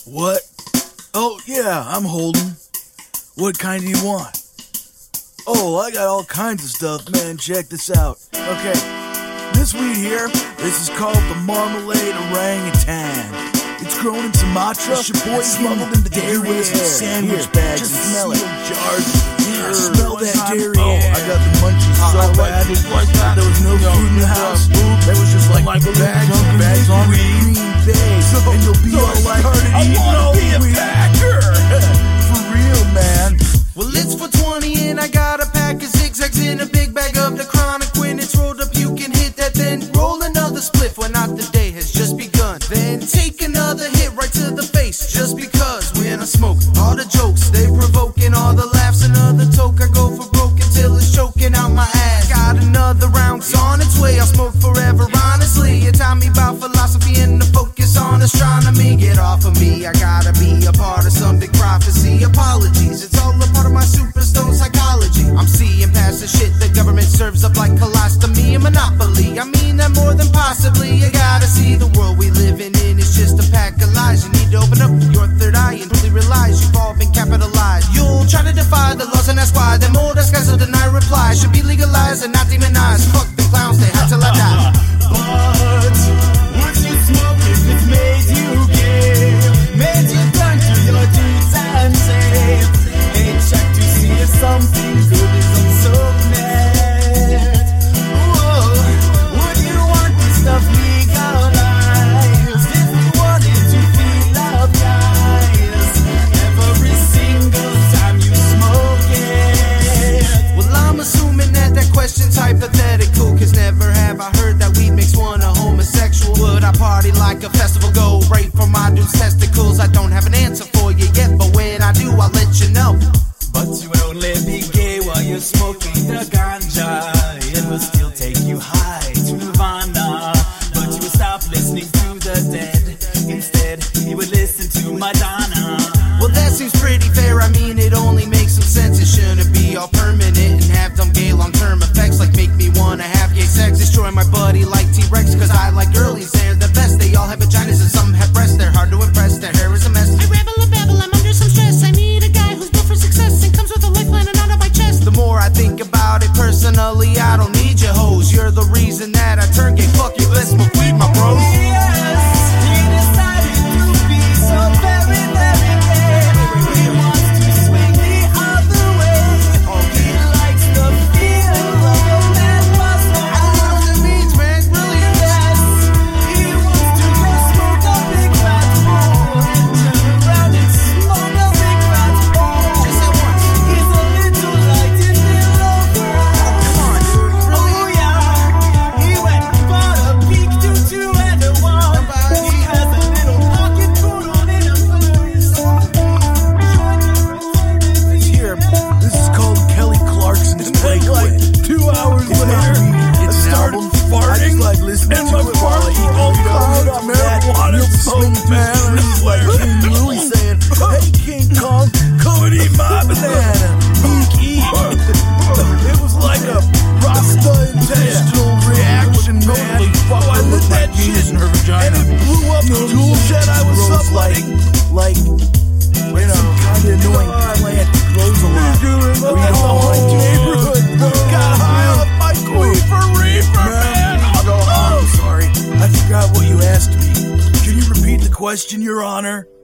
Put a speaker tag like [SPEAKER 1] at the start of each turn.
[SPEAKER 1] What? Oh, yeah, I'm holding. What kind do you want? Oh, I got all kinds of stuff, man. Check this out. Okay, this weed here, this is called the Marmalade Orangutan. It's grown in Sumatra. It's your boy smuggled into the US in sandwich bags. Just smell it. Jars. Yeah, smell that dairy. Oh, I got the munchies so bad. There was no food in the house. There was just like bags on green bags. And you'll be all like, I wanna be a packer. For real, man.
[SPEAKER 2] Well, it's for 20 and I got a pack of zigzags in a big bag of the chronic. When it's rolled up, you can hit that, then roll another spliff when not the day has just begun. Then take another hit right to the face, just because when I smoke, all the jokes they provoking, all the laughs, another toke. I go for broke until it's choking out my ass. Got another round on its way, I'll smoke forever. Honestly, you taught me about philosophy and the focus on astronomy. Get off of me, I gotta be a part of some big prophecy. Apologies, it's all a part of my superstone psychology. I'm seeing past the shit the government serves up like colostomy and monopoly. I mean that more than possibly. You gotta see the world we living in is just a pack of lies. You need to open up your third eye and fully realize you've all been capitalized. You'll try to defy the laws and that's why them old guys will deny reply. Should be legalized and not demonized. Fuck the clowns, they had till I die.
[SPEAKER 3] But once you smoke, if it made you gay, made you turn to your dudes and say, hey, check to see if something good is on SoapNet. Whoa, would you want this stuff legalized? If you wanted to feel up, guys, every single time you smoke it.
[SPEAKER 2] Well, I'm assuming that question's hypothetical, cause never have I heard that weed makes one a homosexual. Would I party like a festival, go right for my dude's testicles? I don't have an answer for you yet, but when I do, I'll let you know.
[SPEAKER 3] But you will only be gay while you're smoking the ganja. It will still take you high to Nirvana. But you will stop listening to the dead. Instead, you would listen to Madonna.
[SPEAKER 2] Well, that seems pretty fair. I mean, it only makes some sense. It shouldn't be all permanent and have dumb gay long-term effects like make me wanna have gay sex. Destroy my buddy like T-Rex, cause I like girlies. They're the best. They all have vaginas and some have breasts. They're hard to impress. Their hair is a mess.
[SPEAKER 4] I rebel a babble, I'm under some stress. I need a guy who's built for success and comes with a lifeline and out of my chest.
[SPEAKER 2] The more I think about it personally, I don't need your hoes. You're the reason that I turn gay. Fuck you, let's smoke weed, my bros.
[SPEAKER 3] Yes, he decided to be so very, very gay. He wants to swing the other way. He likes the feel of a man muscle.
[SPEAKER 2] I don't know what it means, man. Really?
[SPEAKER 3] Yes, he wants to just smoke a big fat bowl and turn around and smoke a big fat bowl.
[SPEAKER 2] Just at once.
[SPEAKER 3] He's a little light in the lower.
[SPEAKER 2] Come on, dude. Really?
[SPEAKER 3] Oh yeah, he went and bought a big tutu and a one. He has a little pocket poodle in a purse.
[SPEAKER 1] Here, this is called Kelly Clarkson's Breakaway.
[SPEAKER 5] 2 hours later,
[SPEAKER 1] It's
[SPEAKER 5] I
[SPEAKER 1] an
[SPEAKER 5] started
[SPEAKER 1] album.
[SPEAKER 5] farting,
[SPEAKER 1] I just like listening
[SPEAKER 5] and
[SPEAKER 1] to
[SPEAKER 5] my
[SPEAKER 1] it while I
[SPEAKER 5] farts
[SPEAKER 1] eat
[SPEAKER 5] all
[SPEAKER 1] Doritos.
[SPEAKER 5] cloud marijuana
[SPEAKER 1] Swing
[SPEAKER 5] smoke,
[SPEAKER 1] man, and he's like King Louie saying, "Hey King Kong, come and eat my banana." Eek. It was like a Rasta intestinal reaction, man. I lit that shit, and it blew up the tool shed I was subletting. Like some kind of annoying plant that grows a lot. We don't know my neighborhood. Got high off my queen for reefer, man. I'm sorry. I forgot what you asked me. Can you repeat the question, Your Honor?